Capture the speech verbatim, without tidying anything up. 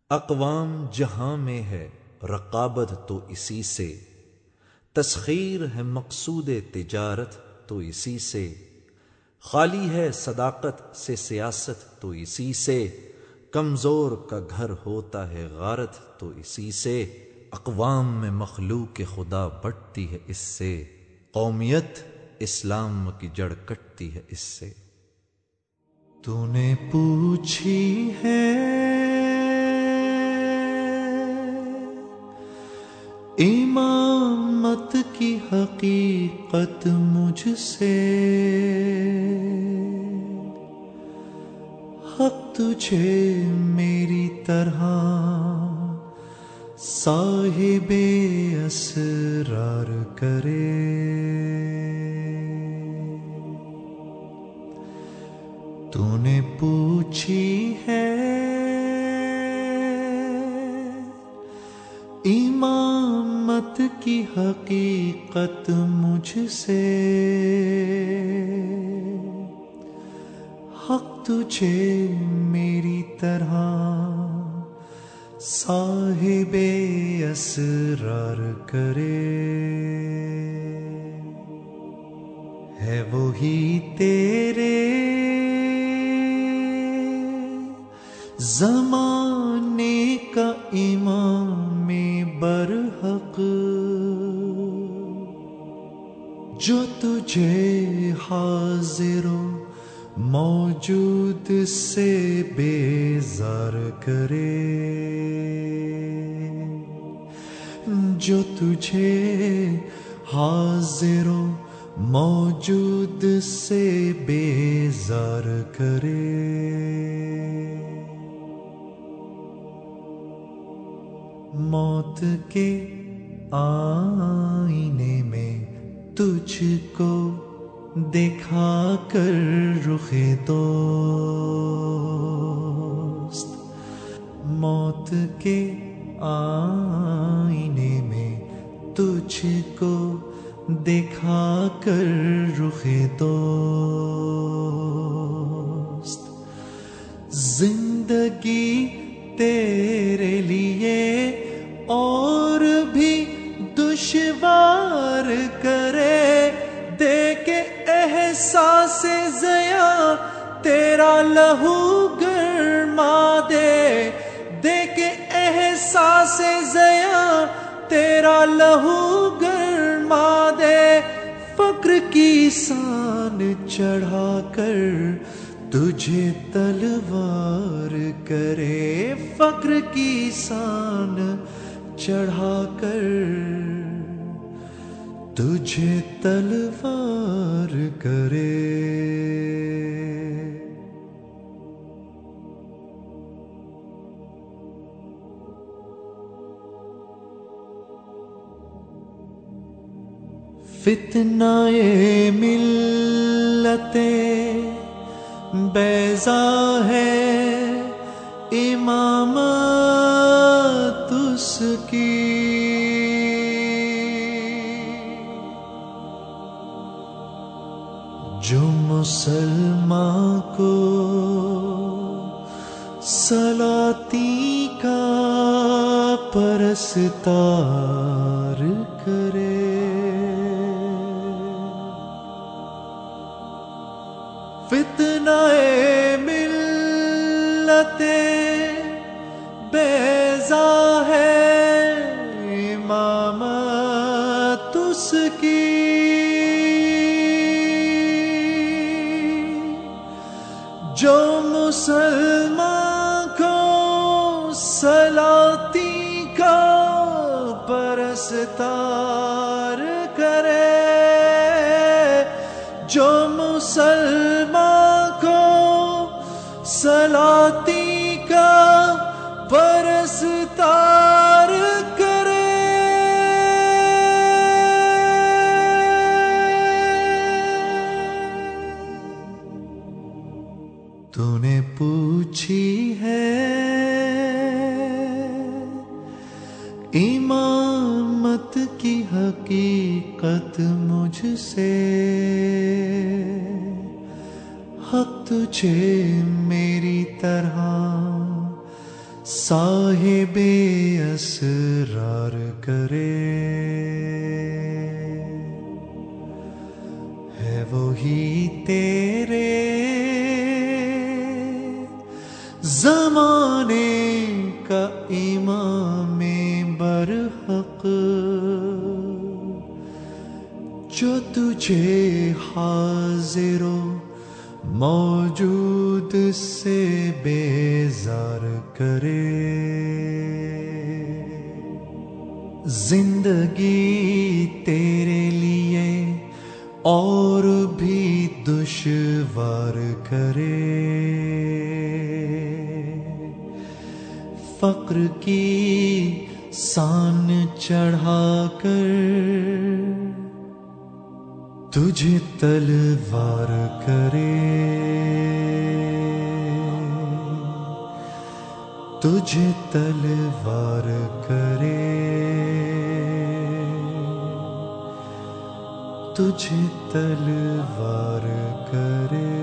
اقوام جہاں میں ہے رقابت تو اسی سے، تسخیر ہے مقصود تجارت تو اسی سے، خالی ہے صداقت سے سیاست تو اسی سے، کمزور کا گھر ہوتا ہے غارت تو اسی سے، اقوام میں مخلوق خدا بٹتی ہے اس سے، قومیت اسلام کی جڑ کٹتی ہے اس سے۔ تو نے پوچھی ہے امامت کی حقیقت مجھ سے، حق تجھے میری طرح صاحب اسرار کرے، تو نے پوچھی ہے امامت کی حقیقت مجھ سے، حق تجھے میری طرح صاحب اسرار کرے، ہے وہی تیرے زمانے کا امام برحق، جو تجھے حاضر و موجود سے بیزار کرے، جو تجھے حاضر و موجود سے بیزار کرے۔ موت کے آئینے میں تجھ کو دیکھا کر رخ دوست، موت کے آئینے میں تجھ کو دیکھا کر رخ دوست، زندگی تیرے لیے اور بھی دشوار کرے، دے کے احساس ضیا تیرا لہو گرما دے، دے کے احساس ضیا تیرا لہو گرما دے، فقر کی سان چڑھا کر تجھے تلوار کرے، فقر کی سان چڑھا کر تجھے تلوار کرے۔ فتنہ ملت بیضا ہے امامت اس کی، جو مسلمان کو سلاطین کا پرستار کرے، فتنہ ملت بیضا ہے امامت اس کی، جو مسلمان کو سلاطین کا پرستار کرے، جو مسلمان کو سلاطین کا پرستار کرے۔ تو نے پوچھی ہے امامت کی حقیقت مجھ سے، حق تجھے میری طرح صاحب اسرار کرے، ہے وہی تیرے زمانے کا امام برحق، جو تجھے حاضر و موجود سے بیزار کرے، زندگی تیرے لیے اور بھی دشوار کرے، فقر کی سان چڑھا کر تجھے تلوار کرے، تجھے تلوار کرے، تجھے تلوار کرے۔